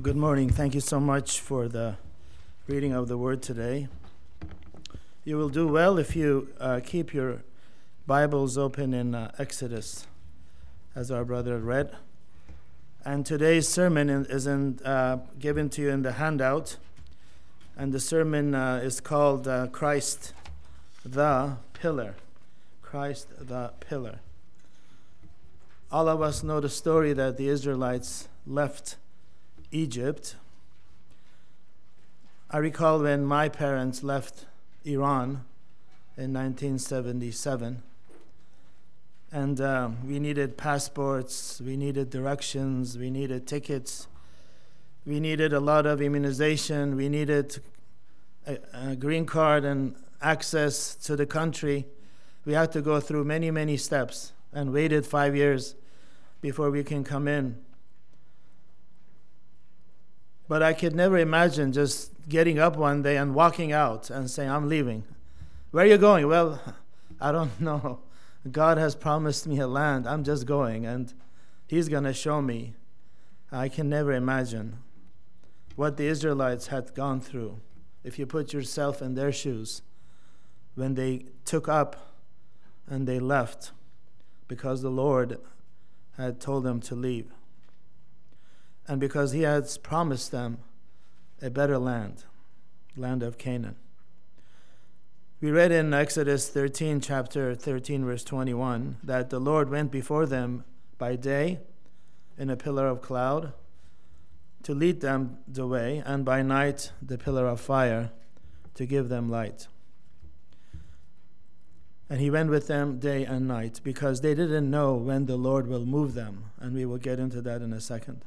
Good morning. Thank you so much for the reading of the word today. You will do well if you keep your Bibles open in Exodus, as our brother read. And today's sermon is given to you in the handout. And the sermon is called Christ the Pillar. Christ the Pillar. All of us know the story that the Israelites left Egypt. I recall when my parents left Iran in 1977, and we needed passports, we needed directions, we needed tickets, we needed a lot of immunization, we needed a green card and access to the country. We had to go through many, many steps and waited 5 years before we can come in. But I could never imagine just getting up one day and walking out and saying, I'm leaving. Where are you going? Well, I don't know. God has promised me a land. I'm just going, and He's going to show me. I can never imagine what the Israelites had gone through. If you put yourself in their shoes, when they took up and they left because the Lord had told them to leave. And because He has promised them a better land of Canaan. We read in Exodus 13, chapter 13, verse 21, that the Lord went before them by day in a pillar of cloud to lead them the way, and by night the pillar of fire to give them light. And He went with them day and night because they didn't know when the Lord will move them, and we will get into that in a second.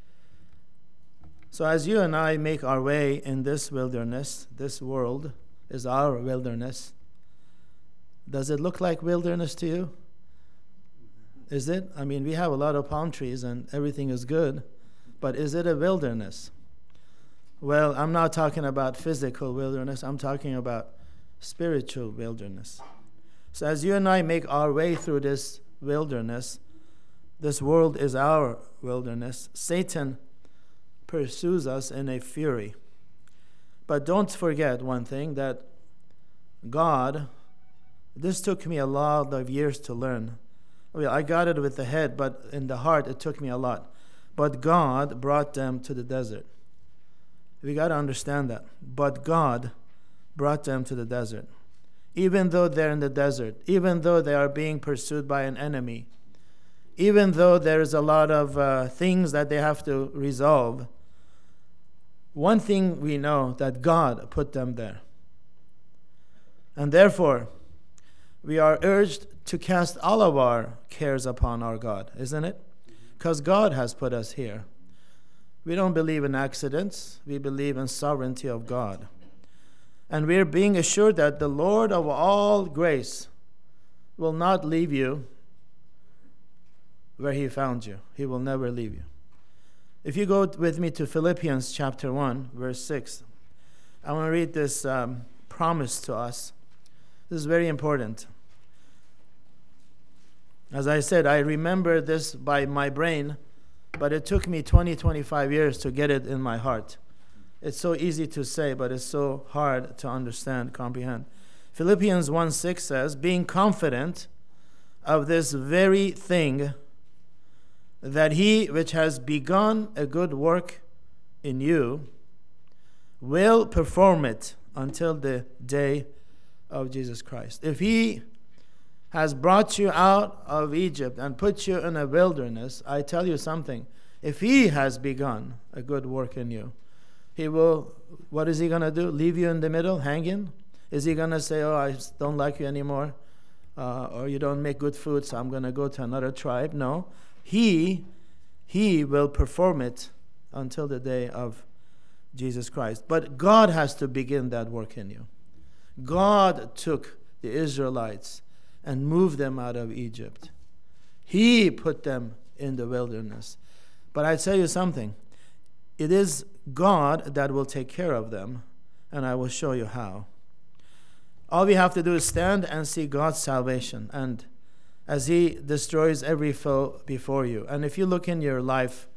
So as you and I make our way in this wilderness, this world is our wilderness. Does it look like wilderness to you? Is it? I mean, we have a lot of palm trees and everything is good, but is it a wilderness? Well, I'm not talking about physical wilderness. I'm talking about spiritual wilderness. So as you and I make our way through this wilderness, this world is our wilderness. Satan pursues us in a fury. But don't forget one thing, that God, this took me a lot of years to learn. Well, I got it with the head, but in the heart it took me a lot. But God brought them to the desert. We got to understand that. But God brought them to the desert. Even though they're in the desert, even though they are being pursued by an enemy, even though there's a lot of things that they have to resolve, one thing we know, that God put them there. And therefore, we are urged to cast all of our cares upon our God, isn't it? Because God has put us here. We don't believe in accidents. We believe in sovereignty of God. And we're being assured that the Lord of all grace will not leave you where He found you. He will never leave you. If you go with me to Philippians chapter 1, verse 6, I want to read this promise to us. This is very important. As I said, I remember this by my brain, but it took me 25 years to get it in my heart. It's so easy to say, but it's so hard to understand, comprehend. Philippians 1:6 says, being confident of this very thing, that He which has begun a good work in you will perform it until the day of Jesus Christ. If He has brought you out of Egypt and put you in a wilderness, I tell you something. If He has begun a good work in you, He will, what is He going to do? Leave you in the middle, hanging? Is He going to say, oh, I don't like you anymore, or you don't make good food, so I'm going to go to another tribe? No. He will perform it until the day of Jesus Christ. But God has to begin that work in you. God took the Israelites and moved them out of Egypt. He put them in the wilderness. But I tell you something. It is God that will take care of them, and I will show you how. All we have to do is stand and see God's salvation, and as He destroys every foe before you. And if you look in your life,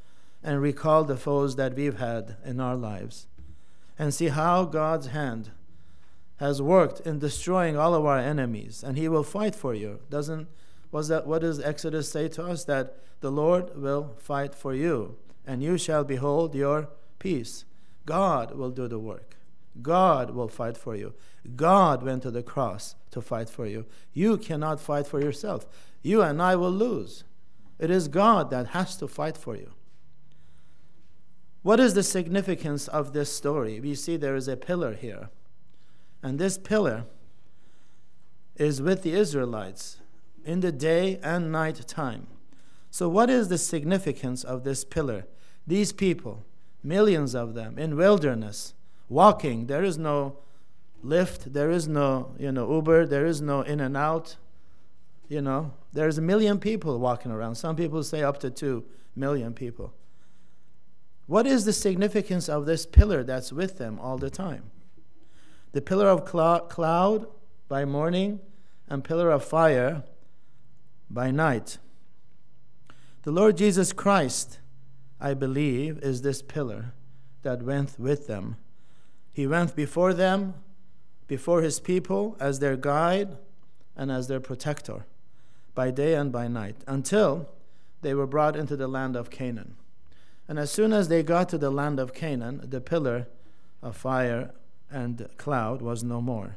and recall the foes that we've had in our lives and see how God's hand has worked in destroying all of our enemies, and He will fight for you. What does Exodus say to us? That the Lord will fight for you, and you shall behold your peace. God will do the work. God will fight for you. God went to the cross to fight for you. You cannot fight for yourself. You and I will lose. It is God that has to fight for you. What is the significance of this story? We see there is a pillar here. And this pillar is with the Israelites in the day and night time. So what is the significance of this pillar? These people, millions of them, in wilderness, walking. There is no Lyft, there is no Uber, there is no in and out. There's 1 million people walking around. Some people say up to 2 million people. What is the significance of this pillar that's with them all the time? The pillar of cloud by morning and pillar of fire by night. The Lord Jesus Christ, I believe, is this pillar that went with them. He went before them, before His people, as their guide and as their protector, by day and by night, until they were brought into the land of Canaan. And as soon as they got to the land of Canaan, the pillar of fire and cloud was no more.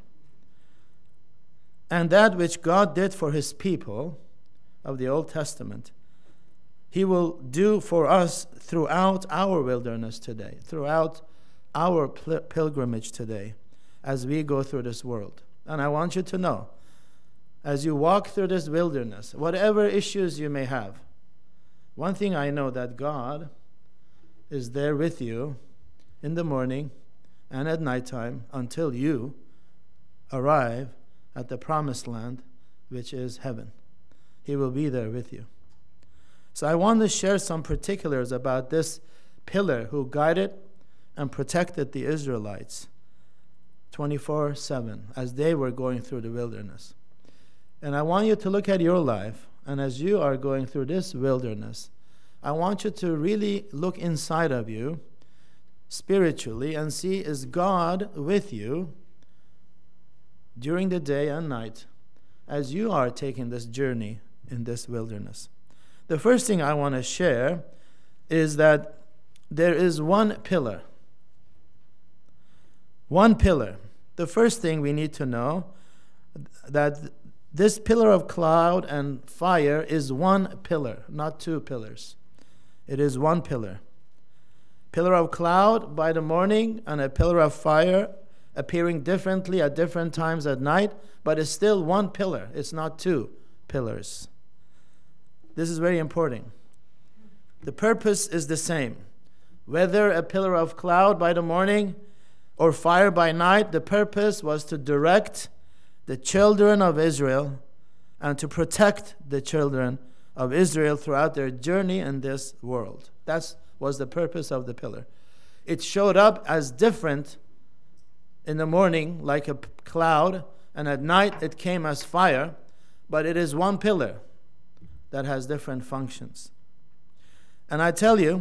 And that which God did for His people of the Old Testament, He will do for us throughout our wilderness today, throughout our pilgrimage today, as we go through this world. And I want you to know, as you walk through this wilderness, whatever issues you may have, one thing I know, that God is there with you in the morning and at nighttime until you arrive at the promised land, which is heaven. He will be there with you. So I want to share some particulars about this pillar who guided and protected the Israelites 24/7 as they were going through the wilderness. And I want you to look at your life, and as you are going through this wilderness, I want you to really look inside of you spiritually and see, is God with you during the day and night as you are taking this journey in this wilderness? The first thing I want to share is that there is one pillar. One pillar. The first thing we need to know, that this pillar of cloud and fire is one pillar, not 2 pillars. It is one pillar. Pillar of cloud by the morning and a pillar of fire appearing differently at different times at night, but it's still one pillar. It's not 2 pillars. This is very important. The purpose is the same. Whether a pillar of cloud by the morning or fire by night, the purpose was to direct the children of Israel and to protect the children of Israel throughout their journey in this world. That was the purpose of the pillar. It showed up as different in the morning like a cloud, and at night it came as fire, but it is one pillar that has different functions. And I tell you,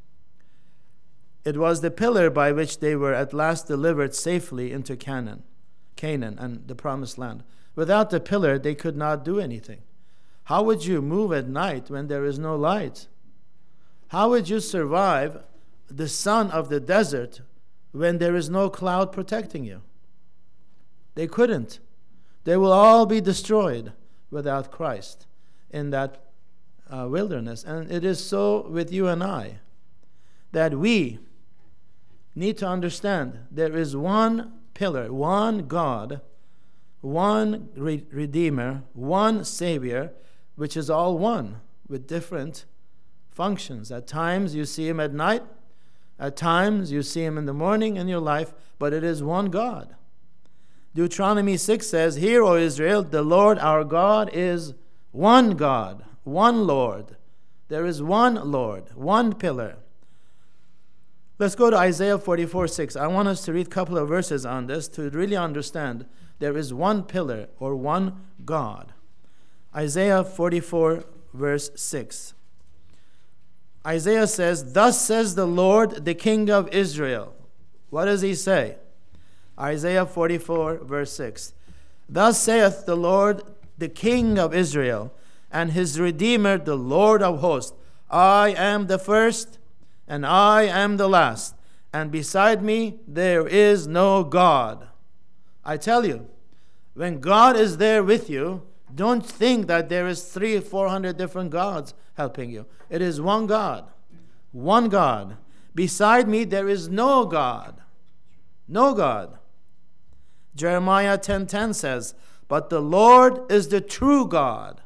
it was the pillar by which they were at last delivered safely into Canaan and the promised land. Without the pillar, they could not do anything. How would you move at night when there is no light? How would you survive the sun of the desert when there is no cloud protecting you? They couldn't. They will all be destroyed without Christ in that wilderness. And it is so with you and I, that we need to understand there is one pillar, one God, one Redeemer, one Savior, which is all one with different functions. At times you see Him at night, at times you see Him in the morning in your life, but it is one God. Deuteronomy 6 says, "Hear, O Israel, the Lord our God is one God, one Lord." There is one Lord, one pillar. Let's go to Isaiah 44:6. I want us to read a couple of verses on this to really understand there is one pillar or one God. Isaiah 44, verse 6. Isaiah says, "Thus says the Lord, the King of Israel." What does he say? Isaiah 44, verse 6. "Thus saith the Lord, the King of Israel, and his Redeemer, the Lord of hosts. I am the first, and I am the last, and beside me there is no God." I tell you, when God is there with you, don't think that there is 300-400 different gods helping you. It is one God. One God. Beside me there is no God. No God. Jeremiah 10:10 says, "But the Lord is the true God.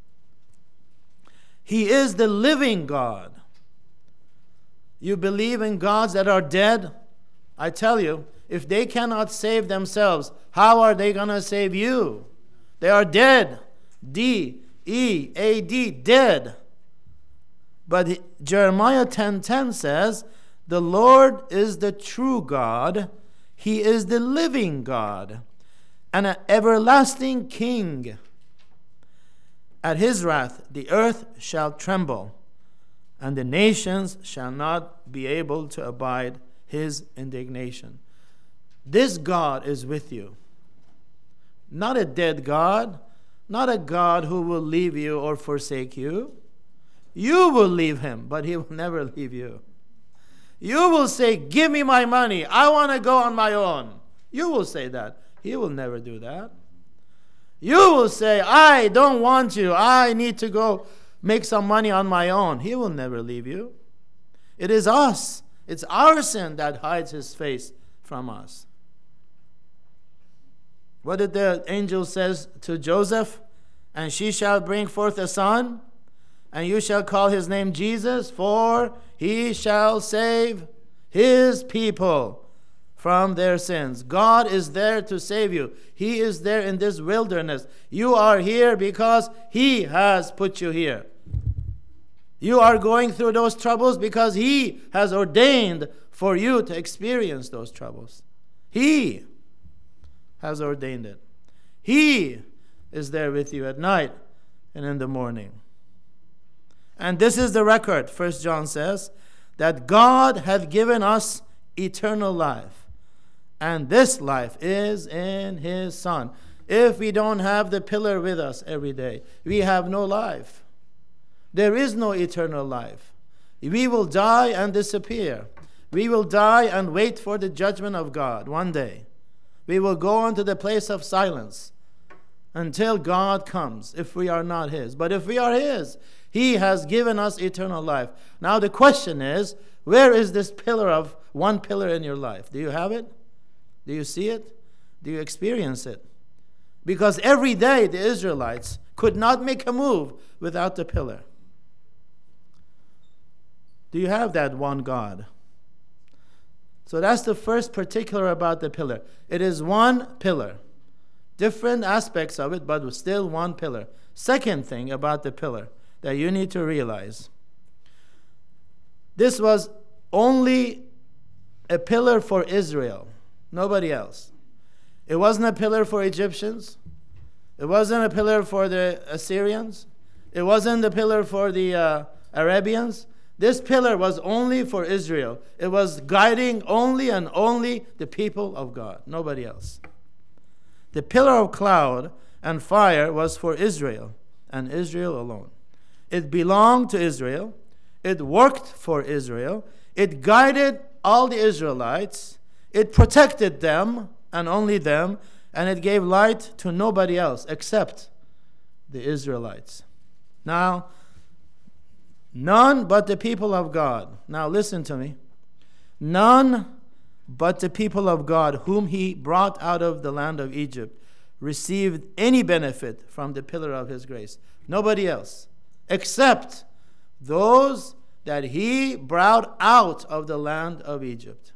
He is the living God." You believe in gods that are dead? I tell you, if they cannot save themselves, how are they going to save you? They are dead. D-E-A-D, dead. But Jeremiah 10:10 says, "The Lord is the true God. He is the living God, and an everlasting King. At his wrath the earth shall tremble, and the nations shall not be able to abide his indignation." This God is with you. Not a dead God, not a God who will leave you or forsake you. You will leave him, but he will never leave you. You will say, "Give me my money. I want to go on my own." You will say that. He will never do that. You will say, "I don't want you. I need to go make some money on my own." He will never leave you. It is us. It's our sin that hides his face from us. What did the angel says to Joseph? "And she shall bring forth a son, and you shall call his name Jesus, for he shall save his people from their sins." God is there to save you. He is there in this wilderness. You are here because he has put you here. You are going through those troubles because he has ordained for you to experience those troubles. He has ordained it. He is there with you at night and in the morning. And this is the record, 1 John says, that God hath given us eternal life. And this life is in his Son. If we don't have the pillar with us every day, we have no life. There is no eternal life. We will die and disappear. We will die and wait for the judgment of God one day. We will go on to the place of silence until God comes, if we are not his. But if we are his, he has given us eternal life. Now the question is, where is this one pillar in your life? Do you have it? Do you see it? Do you experience it? Because every day the Israelites could not make a move without the pillar. Do you have that one God? So that's the first particular about the pillar. It is one pillar. Different aspects of it, but still one pillar. Second thing about the pillar that you need to realize. This was only a pillar for Israel, nobody else. It wasn't a pillar for Egyptians. It wasn't a pillar for the Assyrians. It wasn't a pillar for the Arabians. This pillar was only for Israel. It was guiding only and only the people of God, nobody else. The pillar of cloud and fire was for Israel and Israel alone. It belonged to Israel. It worked for Israel. It guided all the Israelites. It protected them and only them. And it gave light to nobody else except the Israelites. Now, none but the people of God. Now listen to me. None but the people of God whom he brought out of the land of Egypt received any benefit from the pillar of his grace. Nobody else. Except those that he brought out of the land of Egypt.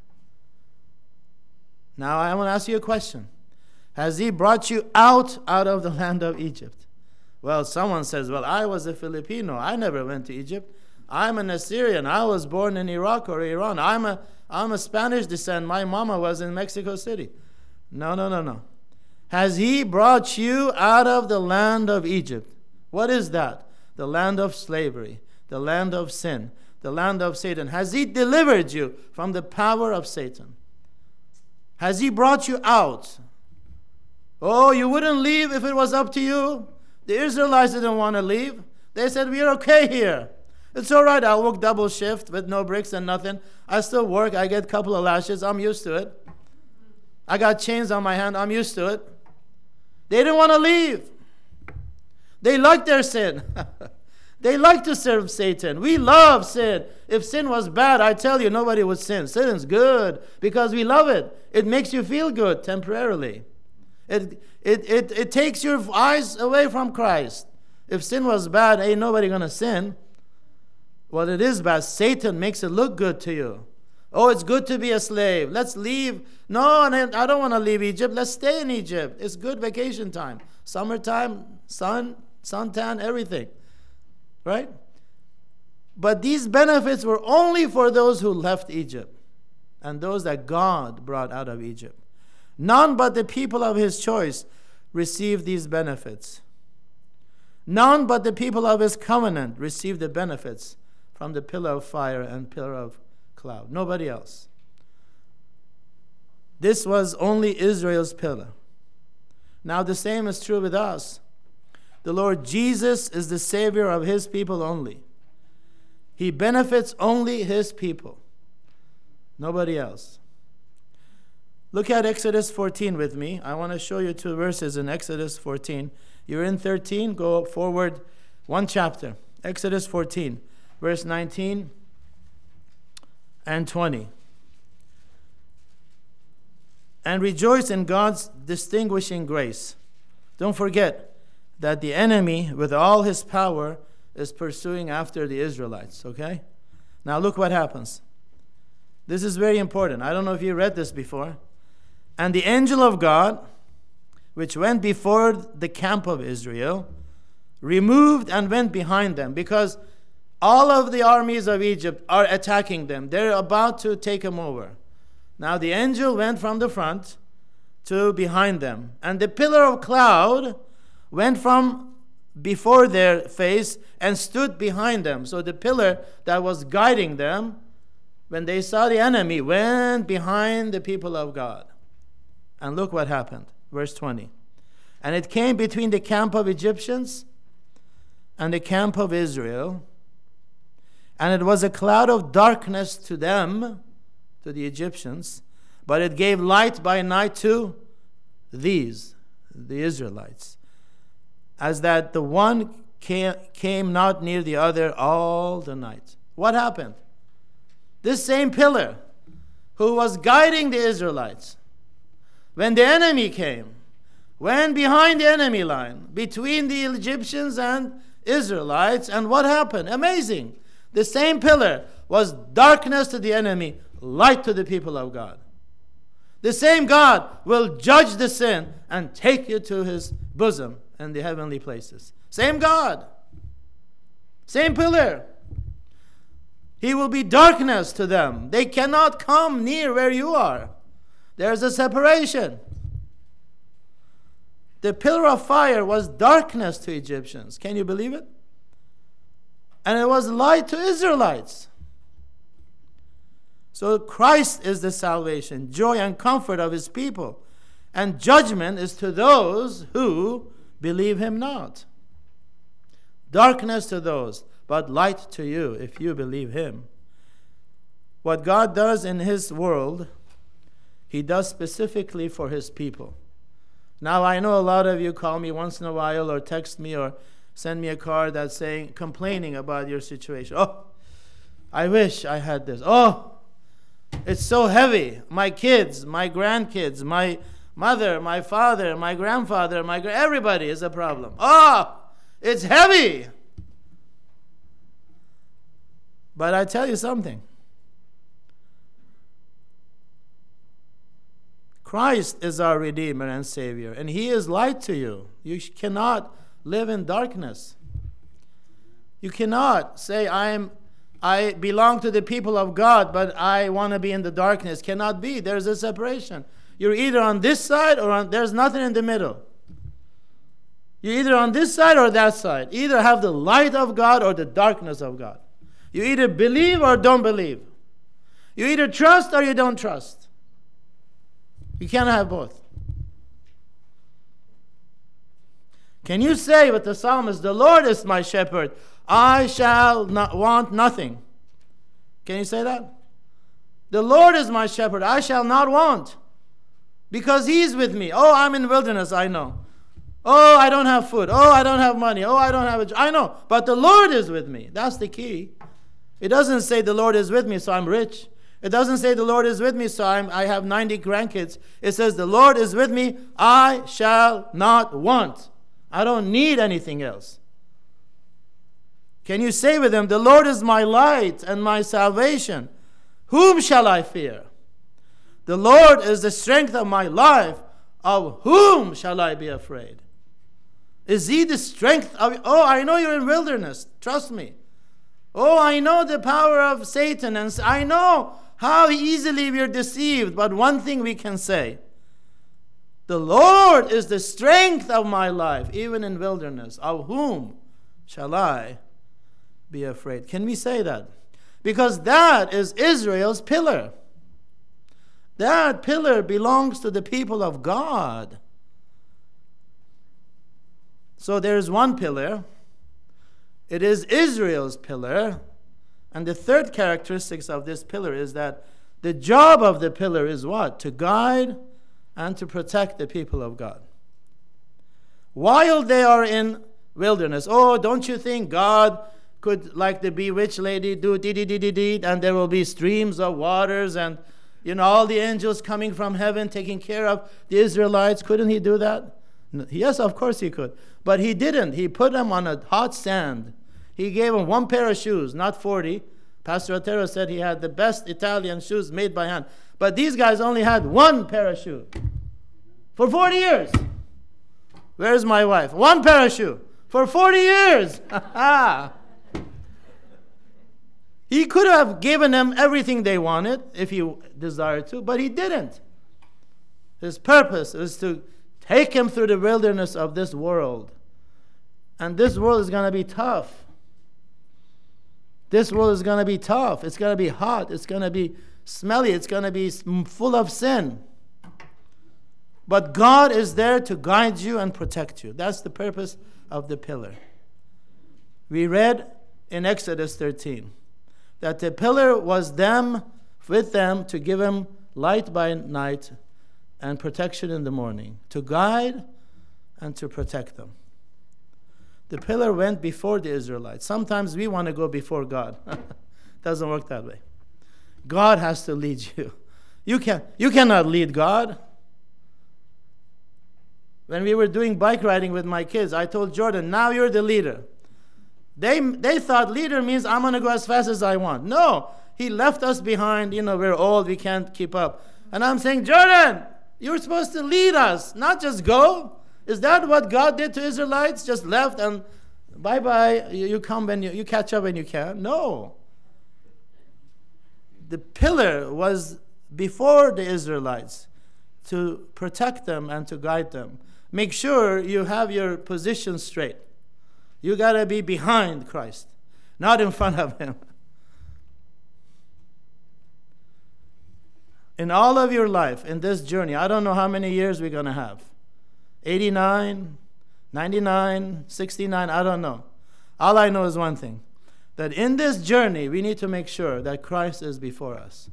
Now I want to ask you a question. Has he brought you out of the land of Egypt? Well, someone says, well, I was a Filipino. I never went to Egypt. I'm an Assyrian. I was born in Iraq or Iran. I'm a Spanish descent. My mama was in Mexico City. No. Has he brought you out of the land of Egypt? What is that? The land of slavery, the land of sin, the land of Satan? Has he delivered you from the power of Satan? Has he brought you out? Oh, you wouldn't leave if it was up to you? The Israelites didn't want to leave. They said, we're okay here. It's all right, I'll work double shift with no breaks and nothing. I still work, I get a couple of lashes, I'm used to it. I got chains on my hand, I'm used to it. They didn't want to leave. They liked their sin. They like to serve Satan. We love sin. If sin was bad, I tell you, nobody would sin. Sin is good because we love it. It makes you feel good temporarily. It takes your eyes away from Christ. If sin was bad, ain't nobody going to sin. Well, it is bad. Satan makes it look good to you. Oh, it's good to be a slave. Let's leave. No, I don't want to leave Egypt. Let's stay in Egypt. It's good vacation time. Summertime, suntan, everything. Right? But these benefits were only for those who left Egypt and those that God brought out of Egypt. None but the people of his choice received these benefits. None but the people of his covenant received the benefits from the pillar of fire and pillar of cloud. Nobody else. This was only Israel's pillar. Now the same is true with us. The Lord Jesus is the Savior of his people only. He benefits only his people. Nobody else. Look at Exodus 14 with me. I want to show you 2 verses in Exodus 14. You're in 13, go forward 1 chapter. Exodus 14, verse 19 and 20. And rejoice in God's distinguishing grace. Don't forget that the enemy, with all his power, is pursuing after the Israelites, okay? Now look what happens. This is very important. I don't know if you read this before. And the angel of God, which went before the camp of Israel, removed and went behind them, because all of the armies of Egypt are attacking them. They're about to take them over. Now the angel went from the front to behind them. And the pillar of cloud went from before their face and stood behind them. So the pillar that was guiding them, when they saw the enemy, went behind the people of God. And look what happened. Verse 20. And it came between the camp of Egyptians and the camp of Israel. And it was a cloud of darkness to them, to the Egyptians, but it gave light by night to these, the Israelites, as that the one came not near the other all the night. What happened? This same pillar who was guiding the Israelites, when the enemy came, went behind the enemy line, between the Egyptians and Israelites, and what happened? Amazing. The same pillar was darkness to the enemy, light to the people of God. The same God will judge the sin and take you to his bosom in the heavenly places. Same God. Same pillar. He will be darkness to them. They cannot come near where you are. There's a separation. The pillar of fire was darkness to Egyptians. Can you believe it? And it was light to Israelites. So Christ is the salvation, joy and comfort of his people. And judgment is to those who believe him not. Darkness to those, but light to you if you believe him. What God does in his world, he does specifically for his people. Now I know a lot of you call me once in a while or text me or send me a card that's saying, complaining about your situation. Oh, I wish I had this. Oh, it's so heavy. My kids, my grandkids, my mother, my father, my grandfather, everybody is a problem. Oh, it's heavy. But I tell you something. Christ is our Redeemer and Savior, and he is light to you. You cannot live in darkness. You cannot say, I belong to the people of God, but I want to be in the darkness. Cannot be. There's a separation. You're either on this side or there's nothing in the middle. You're either on this side or that side. Either have the light of God or the darkness of God. You either believe or don't believe. You either trust or you don't trust. You can't have both. Can you say with the psalmist, the Lord is my shepherd, I shall not want nothing? Can you say that? The Lord is my shepherd, I shall not want. Because He's with me. Oh, I'm in wilderness, I know. Oh, I don't have food. Oh, I don't have money. Oh, I don't have a job. I know. But the Lord is with me. That's the key. It doesn't say the Lord is with me, so I'm rich. It doesn't say the Lord is with me, so I have 90 grandkids. It says the Lord is with me, I shall not want. I don't need anything else. Can you say with Him, the Lord is my light and my salvation. Whom shall I fear? The Lord is the strength of my life. Of whom shall I be afraid? Is He the strength of... Oh, I know you're in wilderness. Trust me. Oh, I know the power of Satan. And I know how easily we're deceived. But one thing we can say. The Lord is the strength of my life, even in wilderness. Of whom shall I be afraid? Can we say that? Because that is Israel's pillar. That pillar belongs to the people of God. So there's one pillar. It is Israel's pillar. And the third characteristics of this pillar is that the job of the pillar is what? To guide and to protect the people of God. While they are in wilderness, oh, don't you think God could, like the bewitched lady, do dee-dee-dee-dee-dee, and there will be streams of waters and, all the angels coming from heaven taking care of the Israelites? Couldn't He do that? No, yes, of course He could. But He didn't. He put them on a hot sand. He gave them one pair of shoes, not 40. Pastor Otero said he had the best Italian shoes made by hand. But these guys only had one pair of shoes for 40 years. Where's my wife? One pair of shoes for 40 years. He could have given them everything they wanted if He desired to, but He didn't. His purpose is to take them through the wilderness of this world. And this world is going to be tough. This world is going to be tough. It's going to be hot. It's going to be smelly. It's going to be full of sin. But God is there to guide you and protect you. That's the purpose of the pillar. We read in Exodus 13 that the pillar was with them to give them light by night and protection in the morning, to guide and to protect them. The pillar went before the Israelites. Sometimes we want to go before God. Doesn't work that way. God has to lead you. You cannot lead God. When we were doing bike riding with my kids, I told Jordan, now you're the leader. They thought leader means I'm going to go as fast as I want. No, he left us behind. We're old, we can't keep up. And I'm saying, Jordan, you're supposed to lead us, not just go. Is that what God did to Israelites? Just left and bye-bye, you come when you catch up when you can? No. The pillar was before the Israelites to protect them and to guide them. Make sure you have your position straight. You got to be behind Christ, not in front of Him. In all of your life, in this journey, I don't know how many years we're going to have. 89, 99, 69, I don't know. All I know is one thing, that in this journey, we need to make sure that Christ is before us.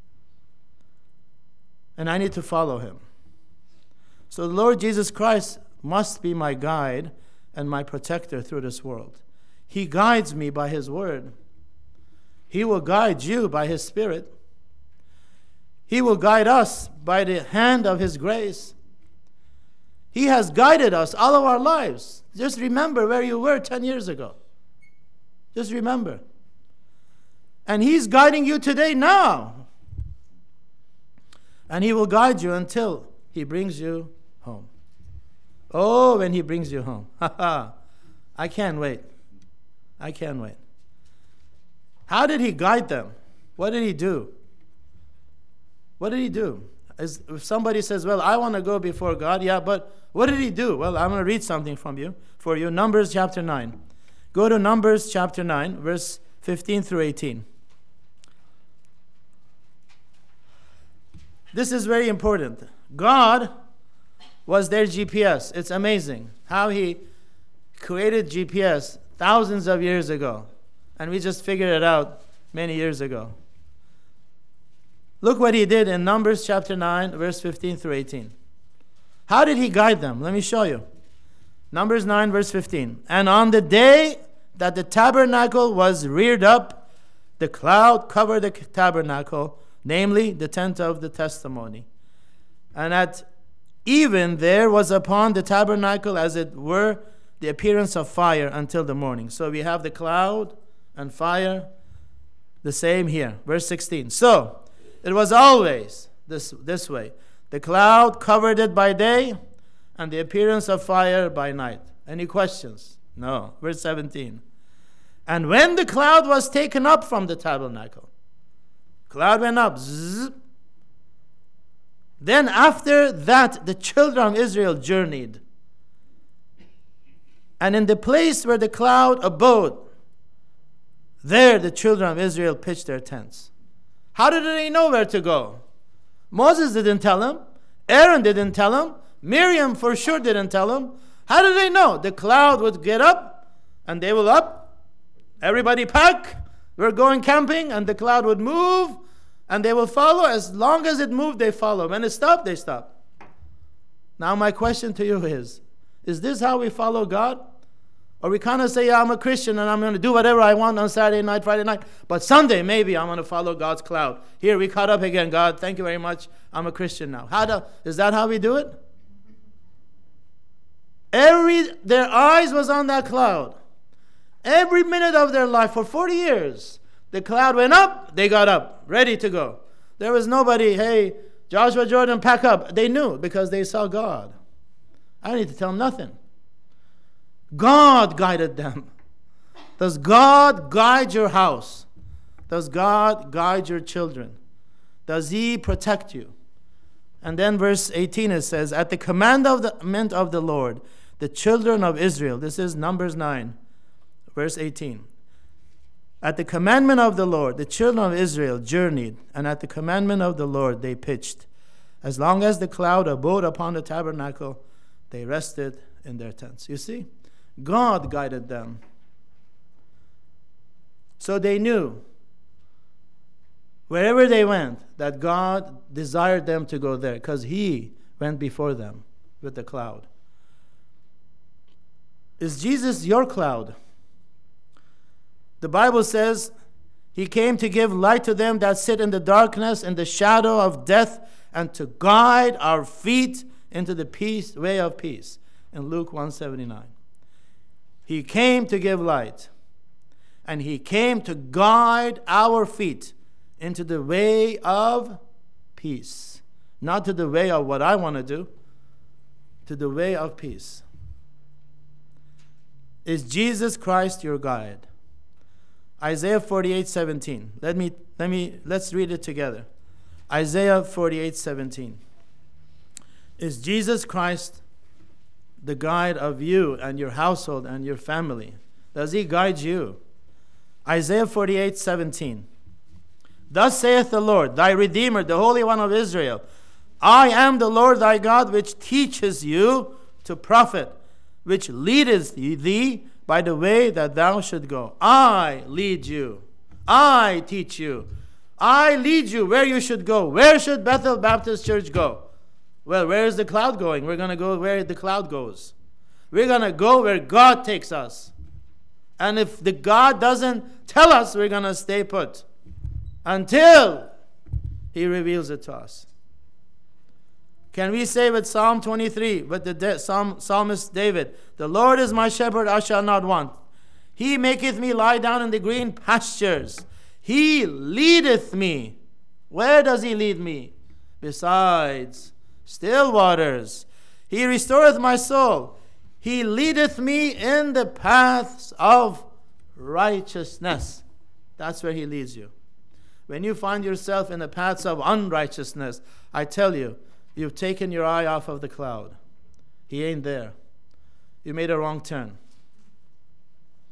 And I need to follow Him. So the Lord Jesus Christ must be my guide and my protector through this world. He guides me by His word. He will guide you by His Spirit. He will guide us by the hand of His grace. He has guided us all of our lives. Just remember where you were 10 years ago. Just remember. And He's guiding you today now. And He will guide you until He brings you home. Oh, when He brings you home. I can't wait. I can't wait. How did He guide them? What did He do? What did He do? If somebody says, well, I want to go before God, yeah, but what did He do? Well, I'm going to read something for you. Numbers chapter 9. Go to Numbers chapter 9, verse 15 through 18. This is very important. God was their GPS. It's amazing how He created GPS thousands of years ago, and we just figured it out many years ago. Look what He did in Numbers chapter 9, verse 15 through 18. How did He guide them? Let me show you. Numbers 9, verse 15. And on the day that the tabernacle was reared up, the cloud covered the tabernacle, namely the tent of the testimony. And at even there was upon the tabernacle, as it were, the appearance of fire until the morning. So we have the cloud and fire, the same here. Verse 16. So it was always this way. The cloud covered it by day, and the appearance of fire by night. Any questions? No. Verse 17. And when the cloud was taken up from the tabernacle, cloud went up, zzz, then after that the children of Israel journeyed. And in the place where the cloud abode, there the children of Israel pitched their tents. How did they know where to go? Moses didn't tell them. Aaron didn't tell them. Miriam for sure didn't tell them. How did they know? The cloud would get up, and they will up. Everybody pack. We're going camping, and the cloud would move, and they will follow. As long as it moved, they follow. When it stopped, they stopped. Now my question to you is this how we follow God? Or we kind of say, yeah, I'm a Christian and I'm going to do whatever I want on Saturday night, Friday night, but Sunday maybe I'm going to follow God's cloud. Here, we caught up again. God, thank you very much. I'm a Christian now. Is that how we do it? Their eyes was on that cloud. Every minute of their life for 40 years, the cloud went up, they got up, ready to go. There was nobody, hey, Joshua Jordan, pack up. They knew because they saw God. I don't need to tell them nothing. God guided them. Does God guide your house? Does God guide your children? Does He protect you? And then verse 18 it says, at the commandment of the Lord, the children of Israel, this is Numbers 9, verse 18. At the commandment of the Lord, the children of Israel journeyed, and at the commandment of the Lord they pitched. As long as the cloud abode upon the tabernacle, they rested in their tents. You see? God guided them. So they knew wherever they went that God desired them to go there because He went before them with the cloud. Is Jesus your cloud? The Bible says He came to give light to them that sit in the darkness and the shadow of death, and to guide our feet into the way of peace. In Luke 1:79. He came to give light, and He came to guide our feet into the way of peace. Not to the way of what I want to do, to the way of peace. Is Jesus Christ your guide? Isaiah 48:17. Let's read it together. Isaiah 48:17. Is Jesus Christ the guide of you and your household and your family? Does He guide you? Isaiah 48:17. Thus saith the Lord, thy Redeemer, the Holy One of Israel, I am the Lord thy God, which teaches you to profit, which leadeth thee by the way that thou should go. I lead you. I teach you. I lead you where you should go. Where should Bethel Baptist Church go? Well, where is the cloud going? We're going to go where the cloud goes. We're going to go where God takes us. And if the God doesn't tell us, we're going to stay put until He reveals it to us. Can we say with Psalm 23, with the psalmist David, the Lord is my shepherd, I shall not want. He maketh me lie down in the green pastures. He leadeth me. Where does He lead me? Besides still waters. He restoreth my soul. He leadeth me in the paths of righteousness. That's where He leads you. When you find yourself in the paths of unrighteousness, I tell you, you've taken your eye off of the cloud. He ain't there. You made a wrong turn.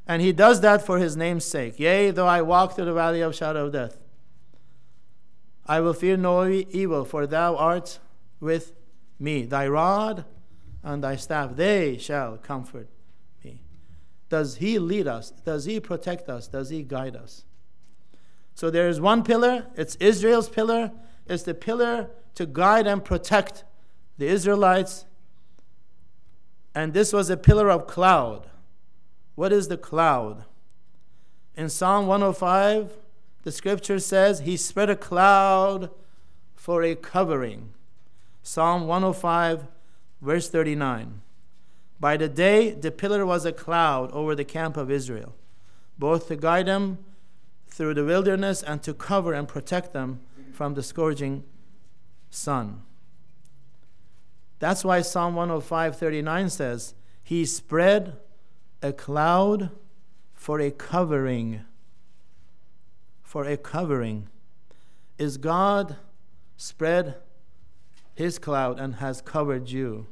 And he does that for his name's sake. Yea, though I walk through the valley of shadow of death, I will fear no evil, for thou art with me. Thy rod and thy staff, they shall comfort me. Does he lead us? Does he protect us? Does he guide us? So there is one pillar. It's Israel's pillar. It's the pillar to guide and protect the Israelites. And this was a pillar of cloud. What is the cloud? In Psalm 105, the scripture says, he spread a cloud for a covering. Psalm 105, verse 39. By the day, the pillar was a cloud over the camp of Israel, both to guide them through the wilderness and to cover and protect them from the scourging sun. That's why Psalm 105:39 says, he spread a cloud for a covering. For a covering. Is God spread his cloud and has covered you?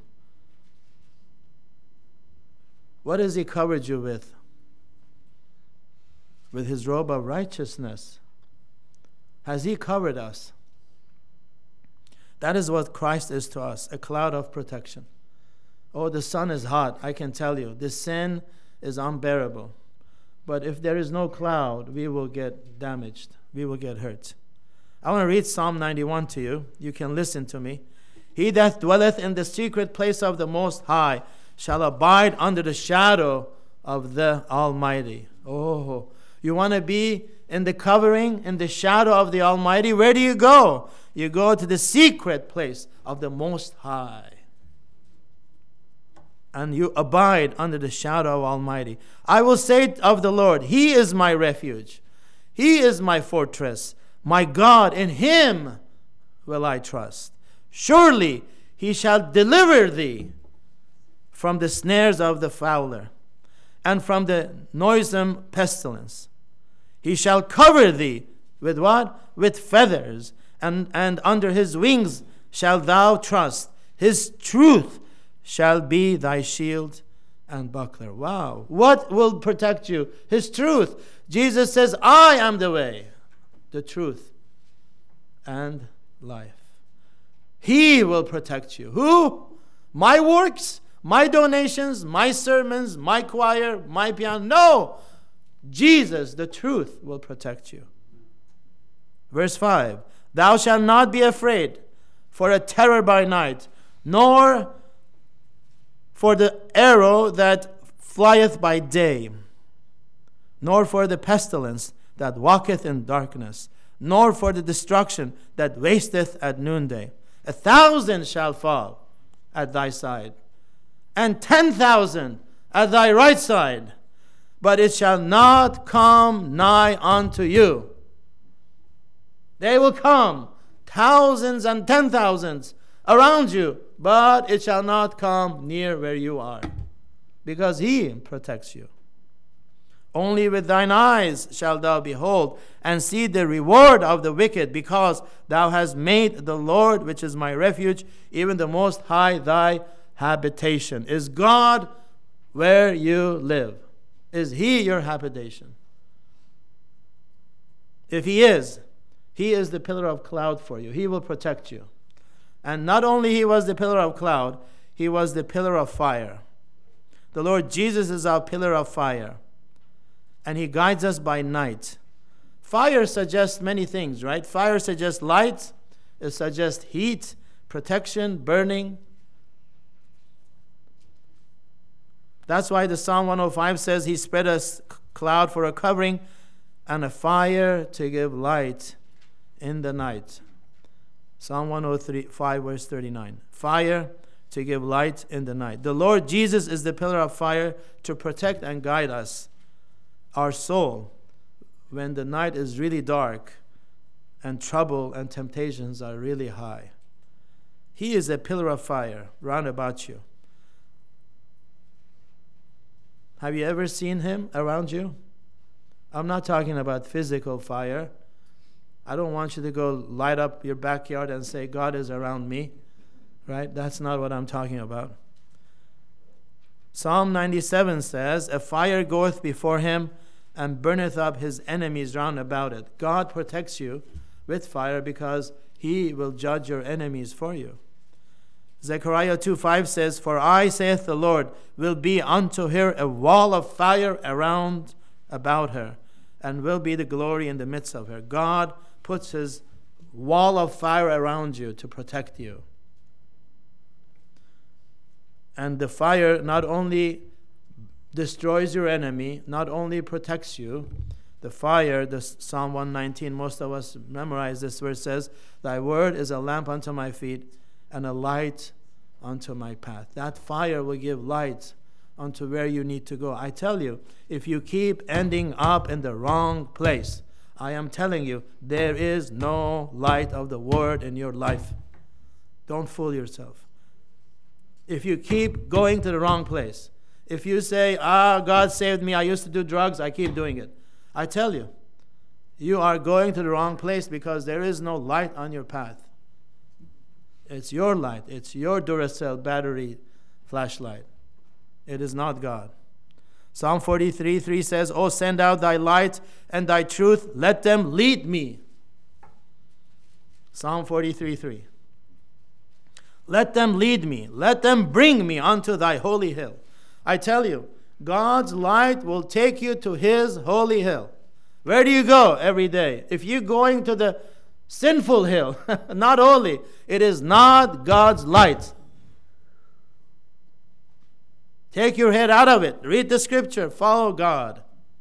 What has he covered you with? With his robe of righteousness. Has he covered us? That is what Christ is to us, a cloud of protection. Oh, the sun is hot, I can tell you. The sin is unbearable. But if there is no cloud, we will get damaged. We will get hurt. I want to read Psalm 91 to you. You can listen to me. He that dwelleth in the secret place of the Most High shall abide under the shadow of the Almighty. Oh, you want to be in the covering, in the shadow of the Almighty? Where do you go? You go to the secret place of the Most High. And you abide under the shadow of Almighty. I will say of the Lord, he is my refuge. He is my fortress. My God, in him will I trust. Surely he shall deliver thee from the snares of the fowler and from the noisome pestilence. He shall cover thee with what? With feathers, and under his wings shalt thou trust. His truth shall be thy shield and buckler. Wow. What will protect you? His truth. Jesus says, I am the way, the truth, and life. He will protect you. Who? My works, my donations, my sermons, my choir, my piano. No. Jesus, the truth, will protect you. Verse 5. Thou shalt not be afraid for a terror by night, nor for the arrow that flieth by day, nor for the pestilence that walketh in darkness, nor for the destruction that wasteth at noonday. 1,000 shall fall at thy side, and 10,000 at thy right side, but it shall not come nigh unto you. They will come, thousands and 10,000s around you, but it shall not come near where you are, because he protects you. Only with thine eyes shalt thou behold and see the reward of the wicked, because thou hast made the Lord, which is my refuge, even the Most High, thy habitation. Is God where you live? Is he your habitation? If he is the pillar of cloud for you. He will protect you. And not only he was the pillar of cloud, he was the pillar of fire. The Lord Jesus is our pillar of fire. And he guides us by night. Fire suggests many things, right? Fire suggests light. It suggests heat, protection, burning. That's why the Psalm 105 says he spread a cloud for a covering and a fire to give light in the night. Psalm 105 verse 39. Fire to give light in the night. The Lord Jesus is the pillar of fire to protect and guide us, our soul, when the night is really dark and trouble and temptations are really high. He is a pillar of fire round about you. Have you ever seen him around you? I'm not talking about physical fire. I don't want you to go light up your backyard and say, God is around me. Right? That's not what I'm talking about. Psalm 97 says, a fire goeth before him, and burneth up his enemies round about it. God protects you with fire because he will judge your enemies for you. Zechariah 2:5 says, for I, saith the Lord, will be unto her a wall of fire around about her, and will be the glory in the midst of her. God puts his wall of fire around you to protect you. And the fire not only destroys your enemy, not only protects you, the fire, the Psalm 119, most of us memorize this verse, says, thy word is a lamp unto my feet and a light unto my path. That fire will give light unto where you need to go. I tell you, if you keep ending up in the wrong place, I am telling you, there is no light of the word in your life. Don't fool yourself. If you keep going to the wrong place, if you say, God saved me, I used to do drugs, I keep doing it. I tell you, you are going to the wrong place because there is no light on your path. It's your light. It's your Duracell battery flashlight. It is not God. Psalm 43:3 says, O send out thy light and thy truth, let them lead me. Psalm 43:3. Let them lead me. Let them bring me unto thy holy hill. I tell you, God's light will take you to his holy hill. Where do you go every day? If you're going to the sinful hill, not holy, it is not God's light. Take your head out of it. Read the scripture. Follow God.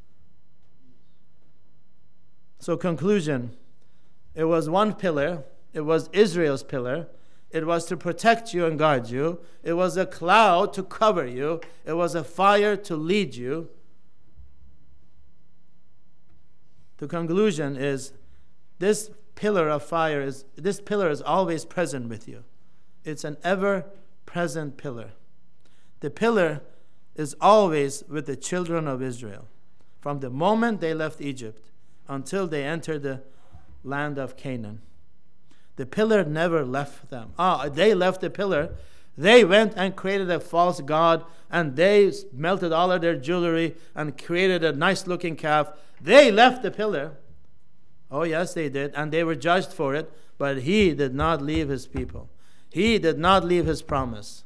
So conclusion, it was one pillar. It was Israel's pillar. It was to protect you and guide you. It was a cloud to cover you. It was a fire to lead you. The conclusion is this pillar of fire is always present with you. It's an ever-present pillar. The pillar is always with the children of Israel. From the moment they left Egypt until they entered the land of Canaan. The pillar never left them. They left the pillar. They went and created a false god, and they melted all of their jewelry and created a nice-looking calf. They left the pillar. Oh, yes, they did, and they were judged for it, but he did not leave his people. He did not leave his promise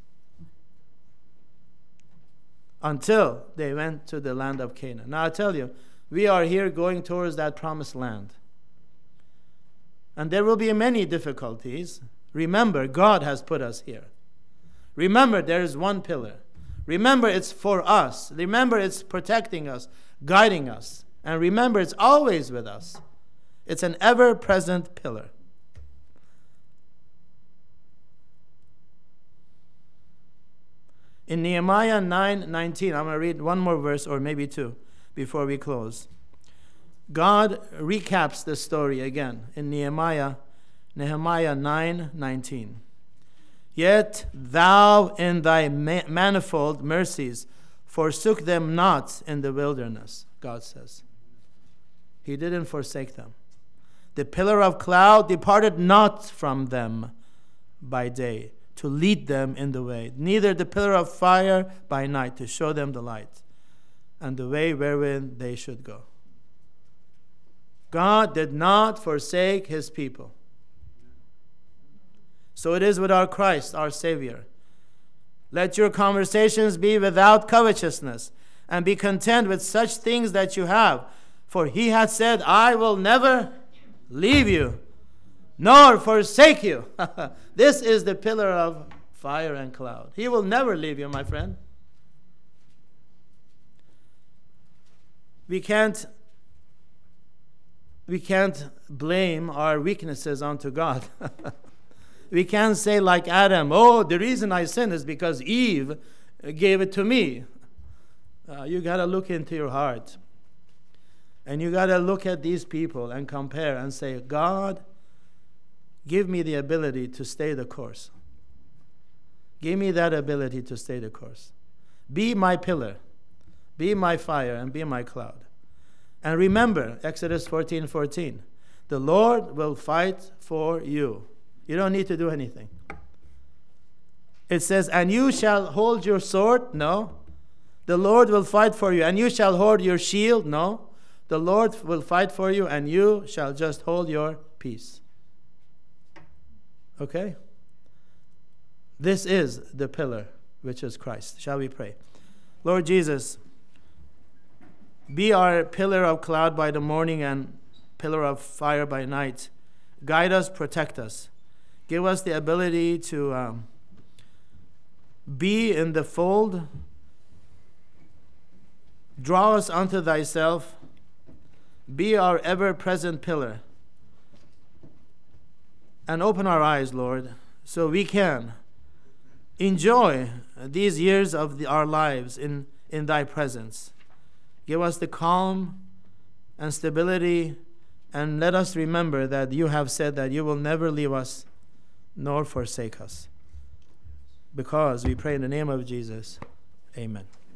until they went to the land of Canaan. Now, I tell you, we are here going towards that promised land. And there will be many difficulties. Remember, God has put us here. Remember, there is one pillar. Remember, it's for us. Remember, it's protecting us, guiding us. And remember, it's always with us. It's an ever-present pillar. In Nehemiah 9:19, I'm going to read one more verse, or maybe two, before we close. God recaps the story again in Nehemiah 9:19. Yet thou in thy manifold mercies forsook them not in the wilderness, God says. He didn't forsake them. The pillar of cloud departed not from them by day to lead them in the way, neither the pillar of fire by night to show them the light and the way wherein they should go. God did not forsake his people. So it is with our Christ, our Savior. Let your conversations be without covetousness, and be content with such things that you have. For he hath said, I will never leave you, nor forsake you. This is the pillar of fire and cloud. He will never leave you, my friend. We can't blame our weaknesses onto God. We can't say like Adam, the reason I sinned is because Eve gave it to me. You got to look into your heart. And you got to look at these people and compare and say, God, give me the ability to stay the course. Give me that ability to stay the course. Be my pillar. Be my fire and be my cloud. And remember, Exodus 14:14, the Lord will fight for you. You don't need to do anything. It says, and you shall hold your sword. No. The Lord will fight for you, and you shall hold your shield. No. The Lord will fight for you, and you shall just hold your peace. Okay? This is the pillar, which is Christ. Shall we pray? Lord Jesus, be our pillar of cloud by the morning and pillar of fire by night. Guide us, protect us. Give us the ability to be in the fold. Draw us unto thyself. Be our ever-present pillar. And open our eyes, Lord, so we can enjoy these years of our lives in thy presence. Give us the calm and stability, and let us remember that you have said that you will never leave us nor forsake us. Because we pray in the name of Jesus. Amen.